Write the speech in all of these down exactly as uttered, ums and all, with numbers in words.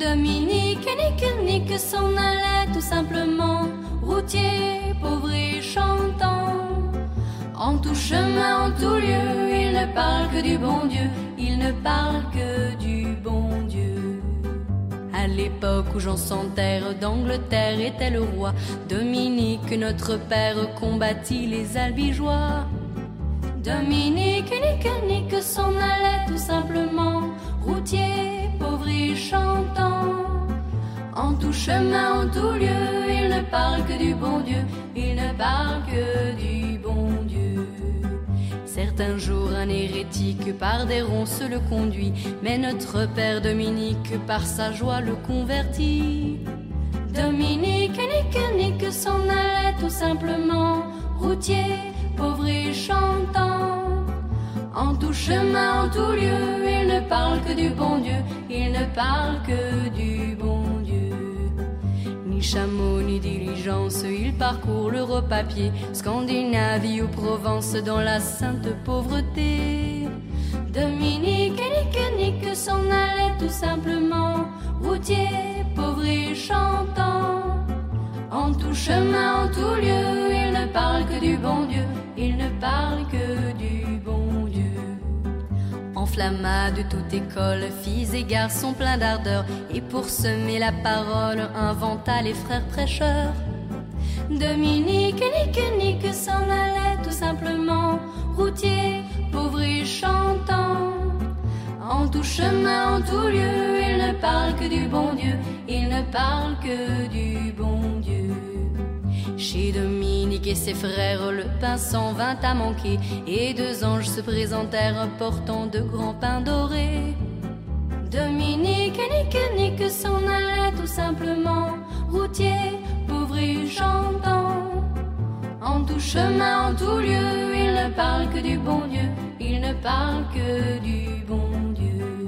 Dominique, nique, nique, s'en allait tout simplement, routier, pauvre et chantant. En tout chemin, en tout lieu, il ne parle que du bon Dieu, il ne parle que du bon Dieu. À l'époque où Jean sans terre d'Angleterre était le roi, Dominique, notre père, combattit les albigeois. Dominique, nique, nique, s'en allait tout simplement, routier, pauvre et chantant. En tout chemin, en tout lieu, il ne parle que du bon Dieu, il ne parle que du bon Dieu. Certains jours, un hérétique par des ronces le conduit, mais notre père Dominique, par sa joie, le convertit. Dominique, nique, nique, s'en allait tout simplement, routier, pauvre et chantant. En tout chemin, en tout lieu, il ne parle que du bon Dieu, il ne parle que du bon Dieu. Ni chameau, ni diligence, il parcourt l'Europe à pied, Scandinavie ou Provence, dans la sainte pauvreté. Dominique, nique, nique, s'en allait tout simplement, routier, pauvre et chantant. En tout chemin, en tout lieu, il ne parle que du bon Dieu, il ne parle que du bon Dieu. Enflamma de toute école, filles et garçons pleins d'ardeur, et pour semer la parole, inventa les frères prêcheurs. Dominique, nique, nique, s'en allait tout simplement, routier, pauvre et chantant. En tout chemin, en tout lieu, il ne parle que du bon Dieu, il ne parle que du bon Dieu. Chez Dominique et ses frères, le pain s'en vint à manquer, et deux anges se présentèrent portant de grands pains dorés. Dominique, nique, nique, s'en allait tout simplement, routier, pauvre et chantant. En tout chemin, en tout lieu, il ne parle que du bon Dieu, il ne parle que du bon Dieu.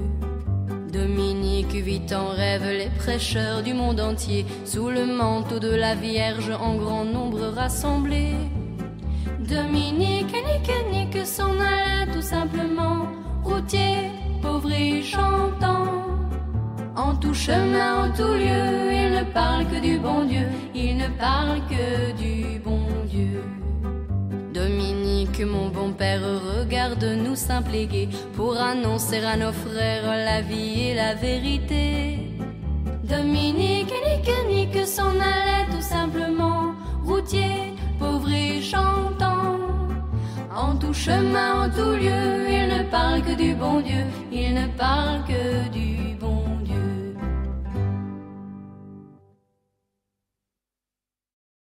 Dominique vit en rêve les prêcheurs du monde entier, sous le manteau de la Vierge en grand nombre rassemblés. Dominique, nique, nique, s'en allait tout simplement, routier, pauvre et chantant. En tout chemin, en tout lieu, il ne parle que du bon Dieu, il ne parle que du bon Dieu. Dominique, mon bon père, regarde-nous simple et gai, pour annoncer à nos frères la vie et la vérité. Dominique, nique, nique, s'en allait tout simplement, routier, pauvre et chantant. En tout chemin, en tout lieu, il ne parle que du bon Dieu, il ne parle